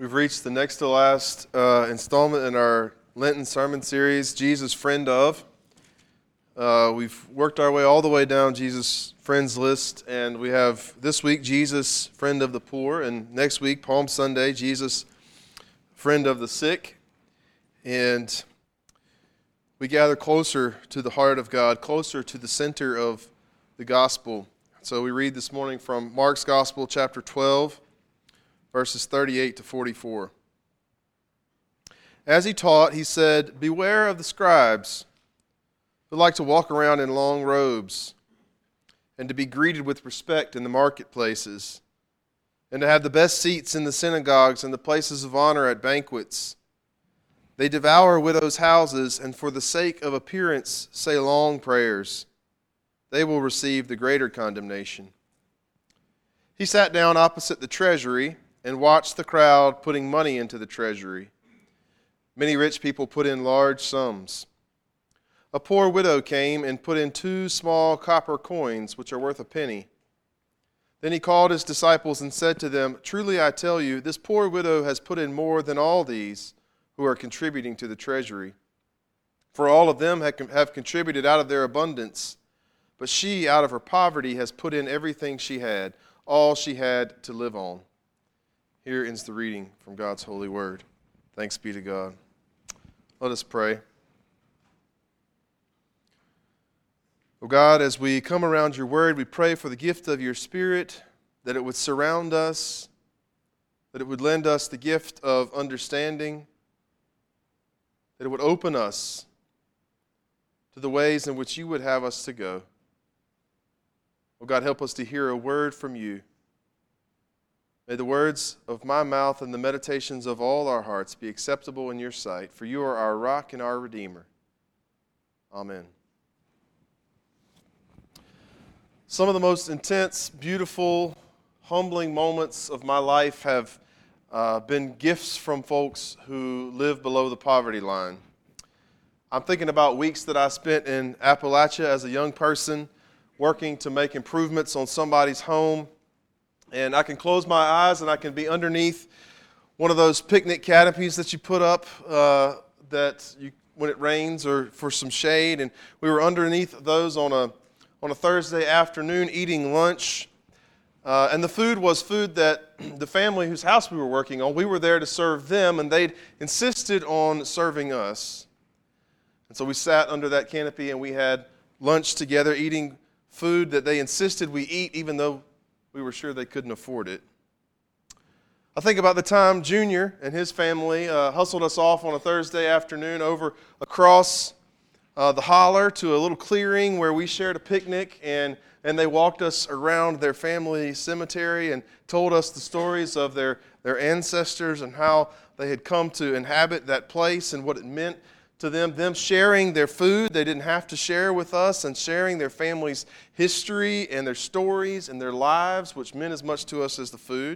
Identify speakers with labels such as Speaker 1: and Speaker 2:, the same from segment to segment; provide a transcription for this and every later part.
Speaker 1: We've reached the next to last installment in our Lenten sermon series, Jesus Friend Of. We've worked our way all the way down Jesus' friends list, and we have this week Jesus Friend of the Poor, and next week, Palm Sunday, Jesus Friend of the Sick. And we gather closer to the heart of God, closer to the center of the gospel. So we read this morning from Mark's Gospel, chapter 12, verses 38 to 44. As he taught, he said, "Beware of the scribes who like to walk around in long robes and to be greeted with respect in the marketplaces and to have the best seats in the synagogues and the places of honor at banquets. They devour widows' houses and for the sake of appearance say long prayers. They will receive the greater condemnation." He sat down opposite the treasury and watched the crowd putting money into the treasury. Many rich people put in large sums. A poor widow came and put in 2 small copper coins, which are worth a penny. Then he called his disciples and said to them, "Truly I tell you, this poor widow has put in more than all these who are contributing to the treasury. For all of them have contributed out of their abundance, but she, out of her poverty, has put in everything she had, all she had to live on." Here ends the reading from God's holy word. Thanks be to God. Let us pray. Oh God, as we come around your word, we pray for the gift of your Spirit, that it would surround us, that it would lend us the gift of understanding, that it would open us to the ways in which you would have us to go. Oh God, help us to hear a word from you. May the words of my mouth and the meditations of all our hearts be acceptable in your sight, for you are our rock and our Redeemer. Amen. Some of the most intense, beautiful, humbling moments of my life have been gifts from folks who live below the poverty line. I'm thinking about weeks that I spent in Appalachia as a young person, working to make improvements on somebody's home. And I can close my eyes and I can be underneath one of those picnic canopies that you put up when it rains or for some shade. And we were underneath those on a Thursday afternoon eating lunch. And the food was food that the family whose house we were working on, we were there to serve them, and they'd insisted on serving us. And so we sat under that canopy and we had lunch together, eating food that they insisted we eat, even though we were sure they couldn't afford it. I think about the time Junior and his family hustled us off on a Thursday afternoon over across the holler to a little clearing where we shared a picnic, and they walked us around their family cemetery and told us the stories of their ancestors and how they had come to inhabit that place and what it meant to them sharing their food they didn't have to share with us, and sharing their family's history and their stories and their lives, which meant as much to us as the food.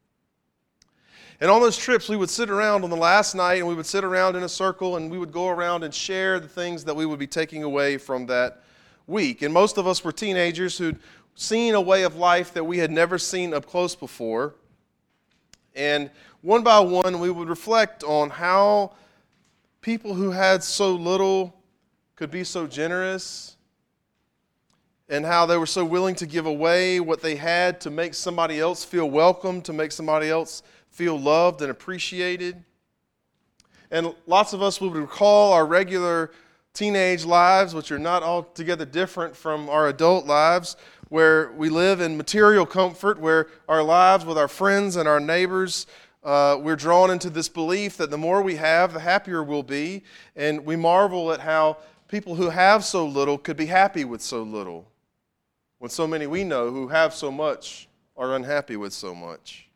Speaker 1: And on those trips, we would sit around on the last night, and we would sit around in a circle, and we would go around and share the things that we would be taking away from that week. And most of us were teenagers who'd seen a way of life that we had never seen up close before. And one by one, we would reflect on how people who had so little could be so generous, and how they were so willing to give away what they had to make somebody else feel welcome, to make somebody else feel loved and appreciated. And lots of us would recall our regular teenage lives, which are not altogether different from our adult lives, where we live in material comfort, where our lives with our friends and our neighbors, we're drawn into this belief that the more we have, the happier we'll be. And we marvel at how people who have so little could be happy with so little, when so many we know who have so much are unhappy with so much.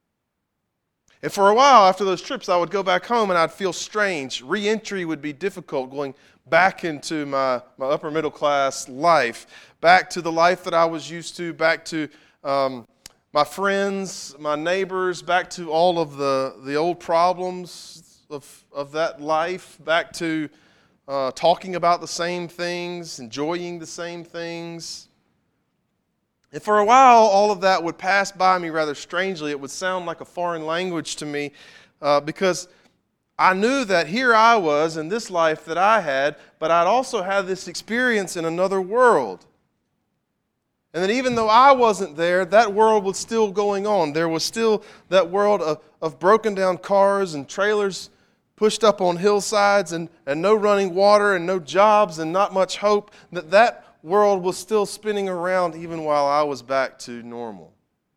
Speaker 1: And for a while after those trips, I would go back home and I'd feel strange. Re-entry would be difficult, going back into my upper middle class life, back to the life that I was used to, back to my friends, my neighbors, back to all of the old problems of that life, back to talking about the same things, enjoying the same things. And for a while, all of that would pass by me rather strangely. It would sound like a foreign language to me because I knew that here I was in this life that I had, but I'd also had this experience in another world. And that even though I wasn't there, that world was still going on. There was still that world of broken down cars and trailers pushed up on hillsides and no running water and no jobs and not much hope. That world was still spinning around even while I was back to normal.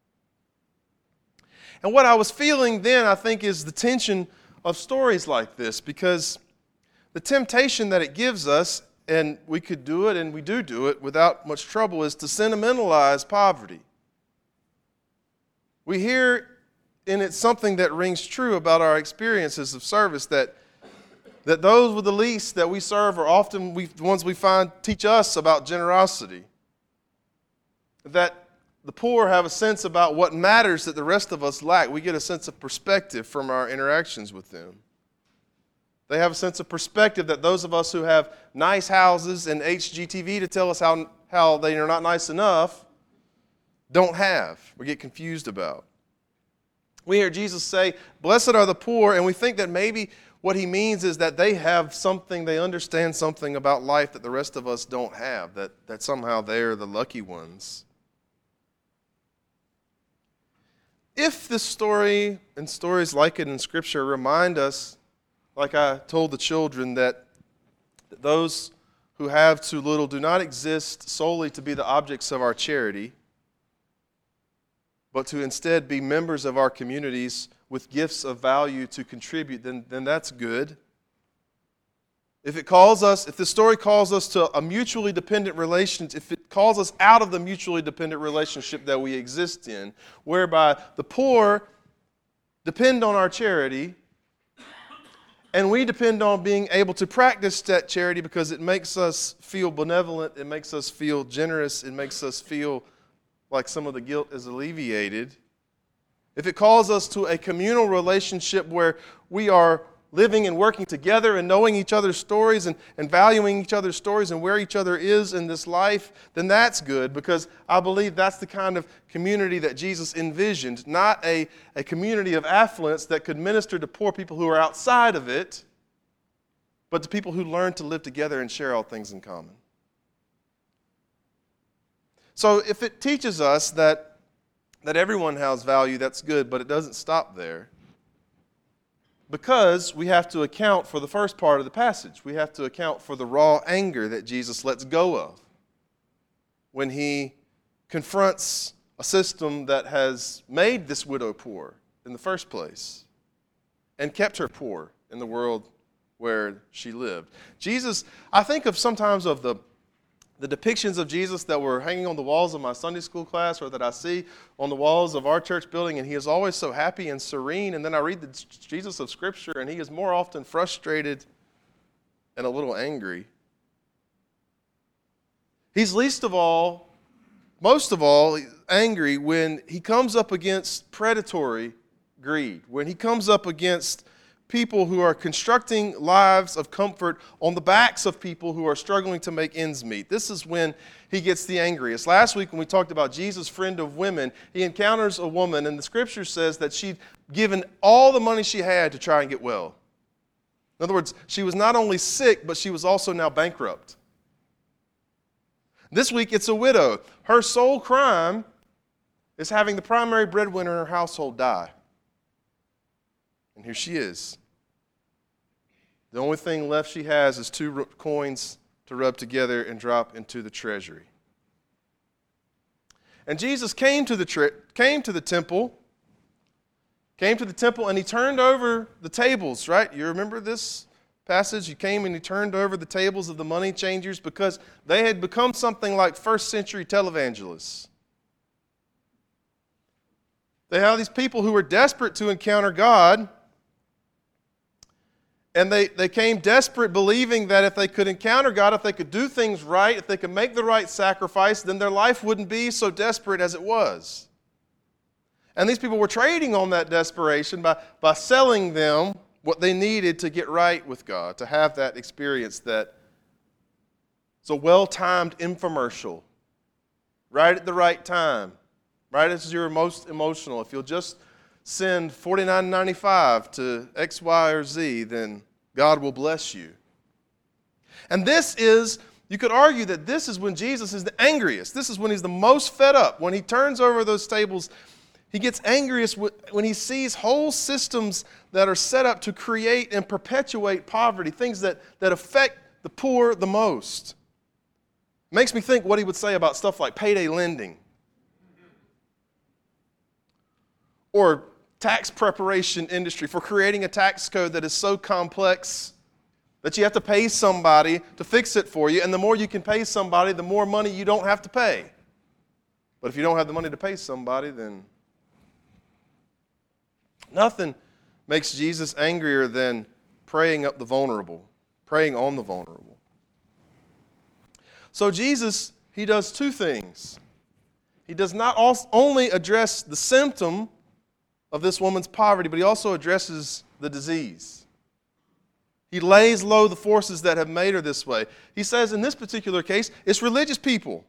Speaker 1: And what I was feeling then, I think, is the tension of stories like this, because the temptation that it gives us, and we could do it, and we do it without much trouble, is to sentimentalize poverty. We hear in it something that rings true about our experiences of service, that those with the least that we serve are often the ones we find teach us about generosity. That the poor have a sense about what matters that the rest of us lack. We get a sense of perspective from our interactions with them. They have a sense of perspective that those of us who have nice houses and HGTV to tell us how they are not nice enough don't have, or get confused about. We hear Jesus say, "Blessed are the poor," and we think that maybe what he means is that they have something, they understand something about life that the rest of us don't have, that somehow they're the lucky ones. If this story and stories like it in Scripture remind us, like I told the children, that those who have too little do not exist solely to be the objects of our charity, but to instead be members of our communities with gifts of value to contribute, then that's good. If the story calls us to a mutually dependent relationship, if it calls us out of the mutually dependent relationship that we exist in, whereby the poor depend on our charity, and we depend on being able to practice that charity because it makes us feel benevolent, it makes us feel generous, it makes us feel like some of the guilt is alleviated. If it calls us to a communal relationship where we are living and working together and knowing each other's stories and valuing each other's stories and where each other is in this life, then that's good, because I believe that's the kind of community that Jesus envisioned, not a community of affluence that could minister to poor people who are outside of it, but to people who learn to live together and share all things in common. So if it teaches us that everyone has value, that's good, but it doesn't stop there. Because we have to account for the first part of the passage. We have to account for the raw anger that Jesus lets go of when he confronts a system that has made this widow poor in the first place and kept her poor in the world where she lived. Jesus, I think of sometimes of the depictions of Jesus that were hanging on the walls of my Sunday school class or that I see on the walls of our church building, and he is always so happy and serene. And then I read the Jesus of Scripture, and he is more often frustrated and a little angry. He's most of all, angry when he comes up against predatory greed, when he comes up against people who are constructing lives of comfort on the backs of people who are struggling to make ends meet. This is when he gets the angriest. Last week when we talked about Jesus' friend of women, he encounters a woman, and the Scripture says that she'd given all the money she had to try and get well. In other words, she was not only sick, but she was also now bankrupt. This week it's a widow. Her sole crime is having the primary breadwinner in her household die. And here she is. The only thing left she has is 2 coins to rub together and drop into the treasury. And Jesus came to the temple, and he turned over the tables, right? You remember this passage? He came and he turned over the tables of the money changers because they had become something like first century televangelists. They have these people who were desperate to encounter God. And they came desperate, believing that if they could encounter God, if they could do things right, if they could make the right sacrifice, then their life wouldn't be so desperate as it was. And these people were trading on that desperation by selling them what they needed to get right with God, to have that experience that it's a well-timed infomercial right at the right time, right as you're most emotional. If you'll just send $49.95 to X, Y, or Z, then God will bless you. And this is, you could argue that this is when Jesus is the angriest. This is when he's the most fed up. When he turns over those tables, he gets angriest when he sees whole systems that are set up to create and perpetuate poverty, things that affect the poor the most. Makes me think what he would say about stuff like payday lending or tax preparation industry for creating a tax code that is so complex that you have to pay somebody to fix it for you, and the more you can pay somebody, the more money you don't have to pay. But if you don't have the money to pay somebody, then nothing makes Jesus angrier than preying up the vulnerable, preying on the vulnerable. So Jesus, he does two things. He does not only address the symptom of this woman's poverty, but he also addresses the disease. He lays low the forces that have made her this way. He says in this particular case, it's religious people.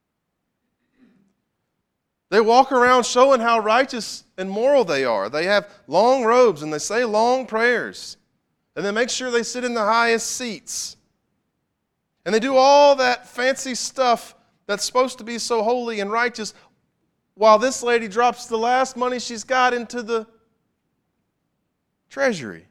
Speaker 1: They walk around showing how righteous and moral they are. They have long robes and they say long prayers. And they make sure they sit in the highest seats. And they do all that fancy stuff that's supposed to be so holy and righteous, while this lady drops the last money she's got into the treasury.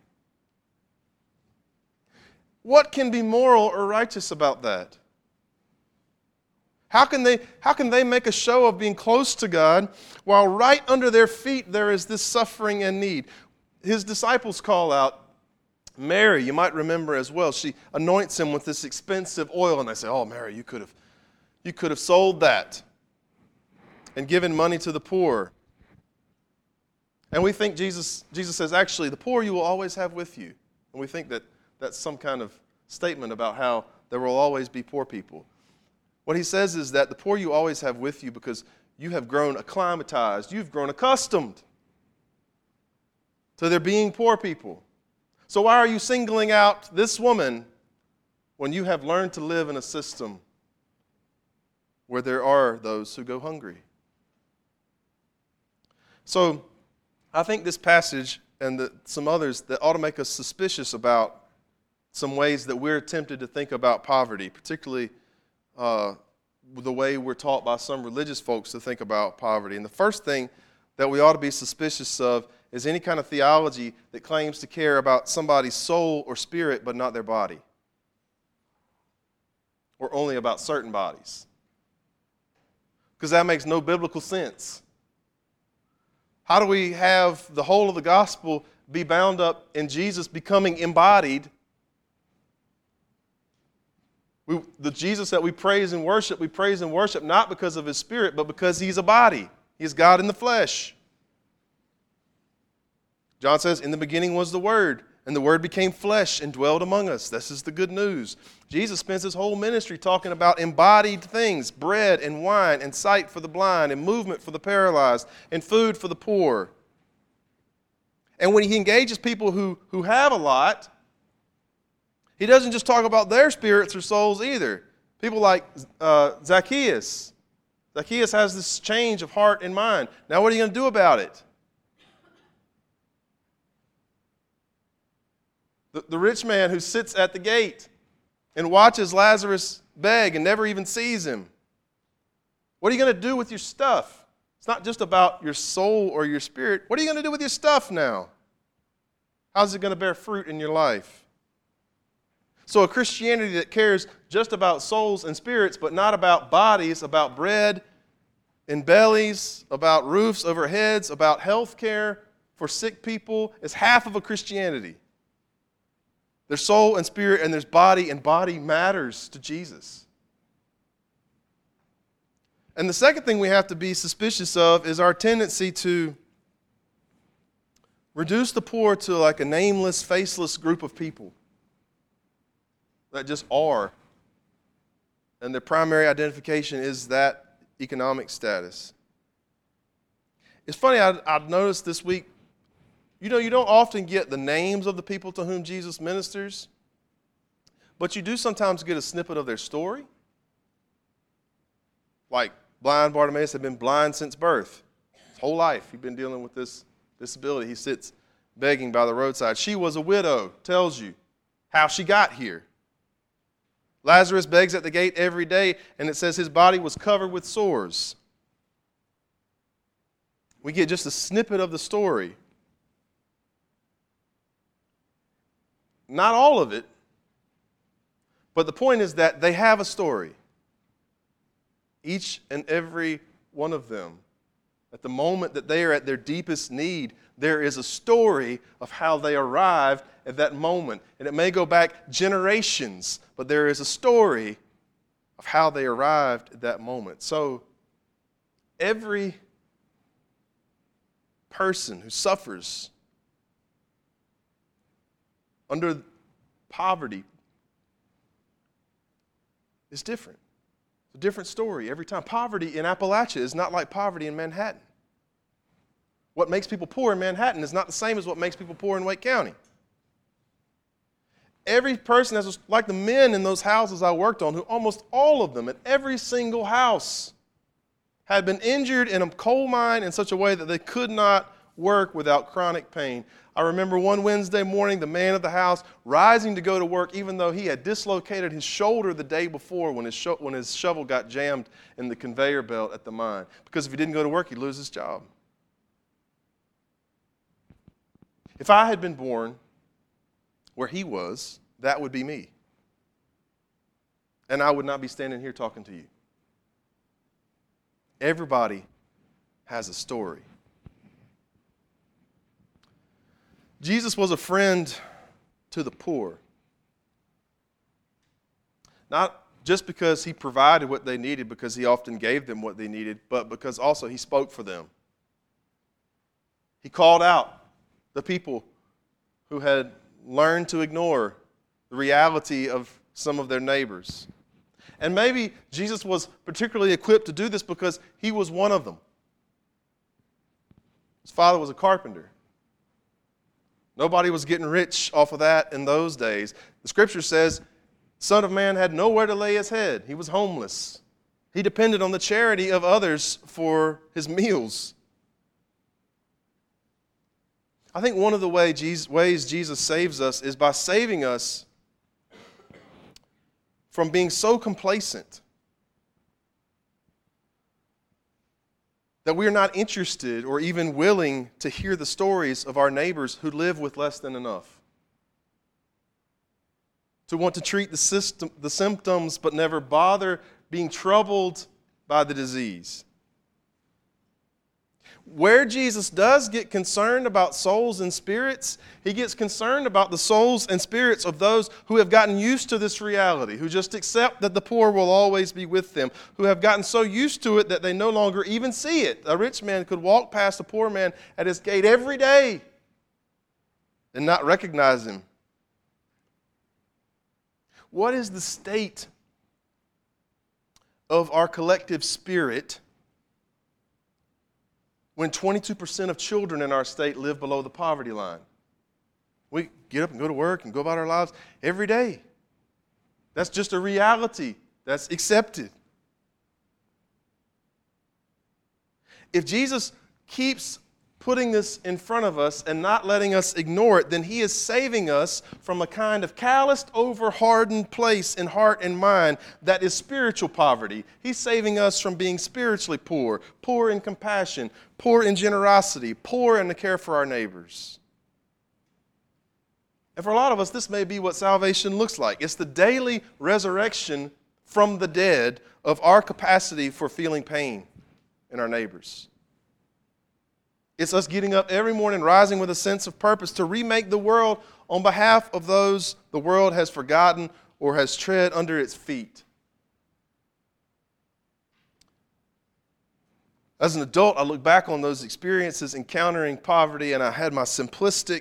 Speaker 1: What can be moral or righteous about that? How can they make a show of being close to God while right under their feet there is this suffering and need? His disciples call out Mary, you might remember as well. She anoints him with this expensive oil, and they say, "Oh, Mary, you could have sold that and given money to the poor." And we think Jesus says, actually, the poor you will always have with you. And we think that that's some kind of statement about how there will always be poor people. What he says is that the poor you always have with you because you have grown acclimatized, you've grown accustomed to there being poor people. So why are you singling out this woman when you have learned to live in a system where there are those who go hungry? So I think this passage and some others that ought to make us suspicious about some ways that we're tempted to think about poverty, particularly the way we're taught by some religious folks to think about poverty. And the first thing that we ought to be suspicious of is any kind of theology that claims to care about somebody's soul or spirit but not their body, or only about certain bodies, because that makes no biblical sense. How do we have the whole of the gospel be bound up in Jesus becoming embodied? The Jesus that we praise and worship not because of his spirit, but because he's a body. He's God in the flesh. John says, in the beginning was the Word, and the Word became flesh and dwelled among us. This is the good news. Jesus spends his whole ministry talking about embodied things, bread and wine and sight for the blind and movement for the paralyzed and food for the poor. And when he engages people who have a lot, he doesn't just talk about their spirits or souls either. People like Zacchaeus. Zacchaeus has this change of heart and mind. Now what are you going to do about it? The rich man who sits at the gate and watches Lazarus beg and never even sees him. What are you going to do with your stuff? It's not just about your soul or your spirit. What are you going to do with your stuff now? How's it going to bear fruit in your life? So a Christianity that cares just about souls and spirits, but not about bodies, about bread and bellies, about roofs over heads, about health care for sick people, is half of a Christianity. There's soul and spirit, and there's body, and body matters to Jesus. And the second thing we have to be suspicious of is our tendency to reduce the poor to like a nameless, faceless group of people that just are. And their primary identification is that economic status. It's funny, I've noticed this week, you don't often get the names of the people to whom Jesus ministers, but you do sometimes get a snippet of their story. Like Blind Bartimaeus had been blind since birth. His whole life he'd been dealing with this disability. He sits begging by the roadside. She was a widow, tells you how she got here. Lazarus begs at the gate every day, and it says his body was covered with sores. We get just a snippet of the story. Not all of it, but the point is that they have a story. Each and every one of them. At the moment that they are at their deepest need, there is a story of how they arrived at that moment. And it may go back generations, but there is a story of how they arrived at that moment. So every person who suffers under poverty is different. It's a different story every time. Poverty in Appalachia is not like poverty in Manhattan. What makes people poor in Manhattan is not the same as what makes people poor in Wake County. Every person, like the men in those houses I worked on, who almost all of them, at every single house, had been injured in a coal mine in such a way that they could not work without chronic pain. I remember one Wednesday morning, the man of the house rising to go to work, even though he had dislocated his shoulder the day before when his shovel got jammed in the conveyor belt at the mine. Because if he didn't go to work, he'd lose his job. If I had been born where he was, that would be me. And I would not be standing here talking to you. Everybody has a story. Jesus was a friend to the poor. Not just because he provided what they needed, because he often gave them what they needed, but because also he spoke for them. He called out the people who had learned to ignore the reality of some of their neighbors. And maybe Jesus was particularly equipped to do this because he was one of them. His father was a carpenter. Nobody was getting rich off of that in those days. The scripture says, Son of Man had nowhere to lay his head. He was homeless. He depended on the charity of others for his meals. I think one of the ways Jesus saves us is by saving us from being so complacent that we are not interested or even willing to hear the stories of our neighbors who live with less than enough. To want to treat the symptoms but never bother being troubled by the disease. Where Jesus does get concerned about souls and spirits, he gets concerned about the souls and spirits of those who have gotten used to this reality, who just accept that the poor will always be with them, who have gotten so used to it that they no longer even see it. A rich man could walk past a poor man at his gate every day and not recognize him. What is the state of our collective spirit when 22% of children in our state live below the poverty line? We get up and go to work and go about our lives every day. That's just a reality that's accepted. If Jesus keeps putting this in front of us and not letting us ignore it, then he is saving us from a kind of calloused, over-hardened place in heart and mind that is spiritual poverty. He's saving us from being spiritually poor, poor in compassion, poor in generosity, poor in the care for our neighbors. And for a lot of us, this may be what salvation looks like. It's the daily resurrection from the dead of our capacity for feeling pain in our neighbors. It's us getting up every morning, rising with a sense of purpose to remake the world on behalf of those the world has forgotten or has tread under its feet. As an adult, I look back on those experiences encountering poverty, and I had my simplistic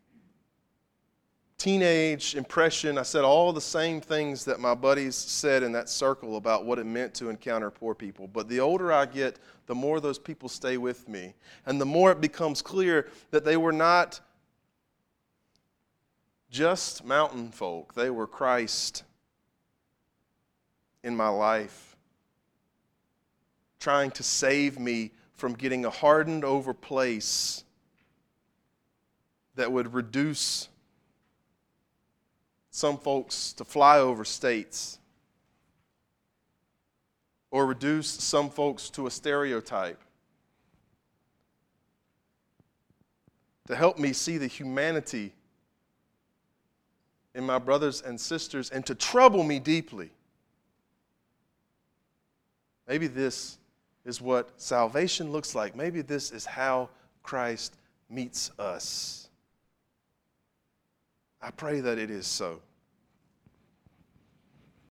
Speaker 1: teenage impression. I said all the same things that my buddies said in that circle about what it meant to encounter poor people. But the older I get, the more those people stay with me. And the more it becomes clear that they were not just mountain folk. They were Christ in my life. trying to save me from getting a hardened over place that would reduce some folks to flyover states, or reduce some folks to a stereotype, to help me see the humanity in my brothers and sisters, and to trouble me deeply. Maybe this is what salvation looks like. Maybe this is how Christ meets us. I pray that it is so.